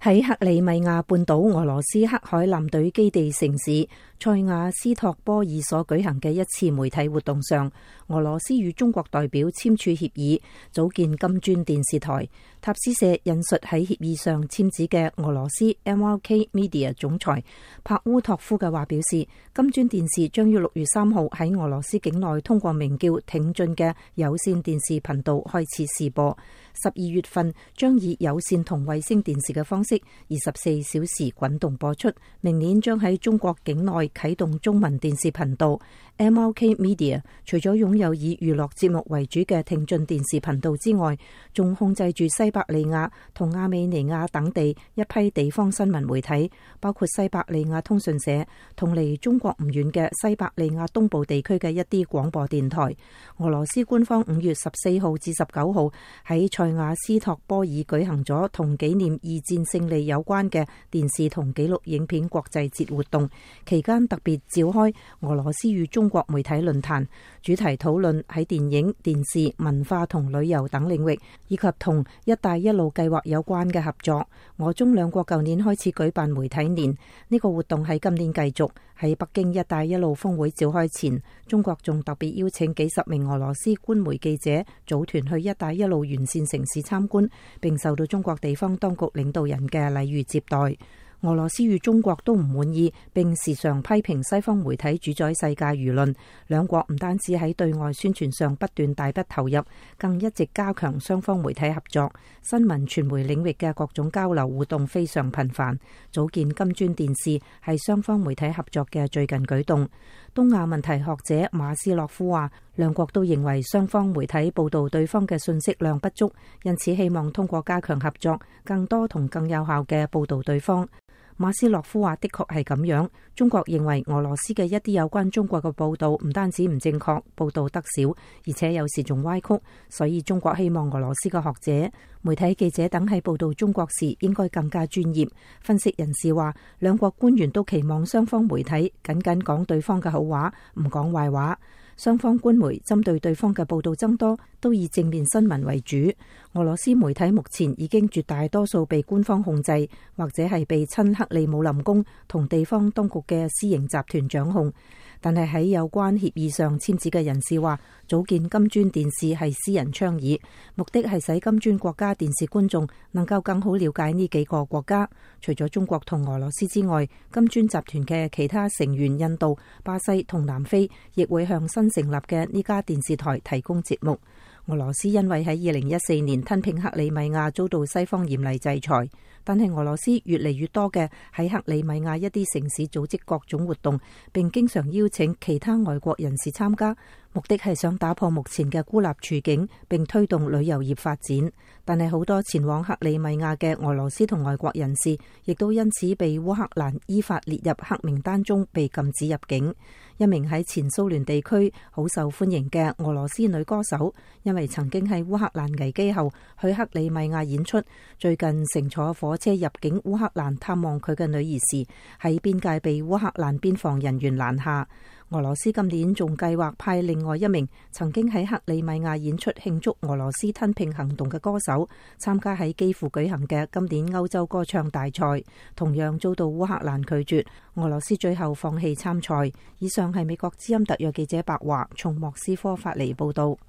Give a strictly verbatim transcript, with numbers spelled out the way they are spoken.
喺克里米亞半島俄羅斯黑海艦隊基地城市塞瓦斯托波爾所舉行嘅一次媒體活動上，俄羅斯與中國代表簽署協議，組建金磚電視台。塔斯社引述喺協議上簽字嘅俄羅斯 M R K Media 總裁帕烏托夫嘅話表示，金磚電視將於六月三號喺俄羅斯境內通過名叫挺進嘅有線電視頻道開始試播，十二月份將以有線同衛星電視嘅方式二十四小時滾動播出，明年將喺中國境內啟動中文電視頻道。M R K Media 除咗擁有以娛樂節目為主嘅挺進電視頻道之外，仲控制住西伯利亞同亞美尼亞等地一批地方新聞媒體，包括西伯利亞通訊社同離中國唔遠嘅西伯利亞東部地區嘅一啲廣播電台。俄羅斯官方五月十四號至十九號喺塞瓦斯托波爾舉行咗同紀念二戰勝利有關嘅電視同紀錄影片國際節活動，期間特別召開俄羅斯與中國媒體論壇，主題討論喺電影、電視、文化同旅遊等領域，以及同一帶一路計劃有關嘅合作。俄中兩國舊年開始舉辦媒體年，呢個活動喺今年繼續。喺北京一帶一路峰會召開前，中國仲特別邀請幾十名俄羅斯官媒記者組團去一帶一路沿線城市參觀，並受到中國地方當局領導人嘅禮遇接待。俄羅斯與中國都唔滿意，並時常批評西方媒體主宰世界輿論。兩國唔單止喺對外宣傳上不斷大筆投入，更一直加強雙方媒體合作。新聞傳媒領域嘅各種交流互動非常頻繁。組建金磚電視係雙方媒體合作嘅最近舉動。東亞問題學者馬斯洛夫話，兩國都認為雙方媒體報道對方嘅信息量不足，因此希望通過加強合作，更多同更有效嘅報道對方。馬斯洛夫話，的確係咁樣。中國認為俄羅斯嘅一啲有關中國嘅報道唔單止唔正確，報道得少，而且有時仲歪曲，所以中國希望俄羅斯嘅學者、媒體記者等喺報道中國時應該更加專業。分析人士話，兩國官員都期望雙方媒體僅僅講對方嘅好話，唔講壞話。雙方官媒針對對方嘅報道增多，都以正面新聞為主。俄羅斯媒體目前已經絕大多數被官方控制，或者係被親克里姆林宮同地方當局嘅私營集團掌控。但係喺有關協議上簽字嘅人士話，組建金磚電視係私人倡議，目的係使金磚國家電視觀眾能夠更好了解呢幾個國家。除咗中國同俄羅斯之外，金磚集團嘅其他成員印度、巴西同南非亦會向新成立嘅呢家電視台提供節目。俄羅斯因為喺二零一四年吞併克里米亞遭到西方嚴厲制裁，但係俄羅斯越嚟越多嘅喺克里米亞一啲城市組織各種活動，並經常邀請其他外國人士參加，目的係想打破目前嘅孤立處境，並推動旅遊業發展。但係好多前往克里米亞嘅俄羅斯同外國人士，亦都因此被烏克蘭依法列入黑名單中，被禁止入境。一名喺前蘇聯地區好受歡迎嘅俄羅斯女歌手，因為曾經喺烏克蘭危機後去克里米亞演出，最近乘坐火車入境烏克蘭探望佢嘅女兒時，喺邊界被烏克蘭邊防人員攔下。俄羅斯今年仲計劃派另外一名曾經喺克里米亞演出慶祝俄羅斯吞併行動嘅歌手參加喺基輔舉行嘅今年歐洲歌唱大賽，同樣遭到烏克蘭拒絕。俄羅斯最後放棄參賽。以上係美國之音特約記者白華從莫斯科發嚟報道。